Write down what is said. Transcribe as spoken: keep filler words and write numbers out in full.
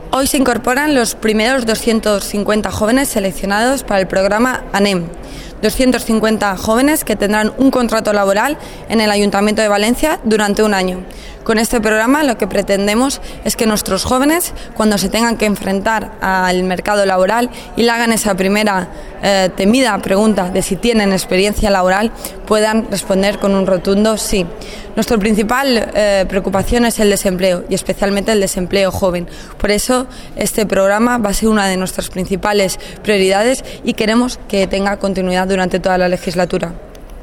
Hoy se incorporan los primeros doscientos cincuenta jóvenes seleccionados para el programa ANEM. doscientos cincuenta jóvenes que tendrán un contrato laboral en el Ayuntamiento de Valencia durante un año. Con este programa lo que pretendemos es que nuestros jóvenes, cuando se tengan que enfrentar al mercado laboral y le hagan esa primera eh, temida pregunta de si tienen experiencia laboral, puedan responder con un rotundo sí. Nuestra principal eh, preocupación es el desempleo y especialmente el desempleo joven. Por eso este programa va a ser una de nuestras principales prioridades y queremos que tenga continuidad durante toda la legislatura.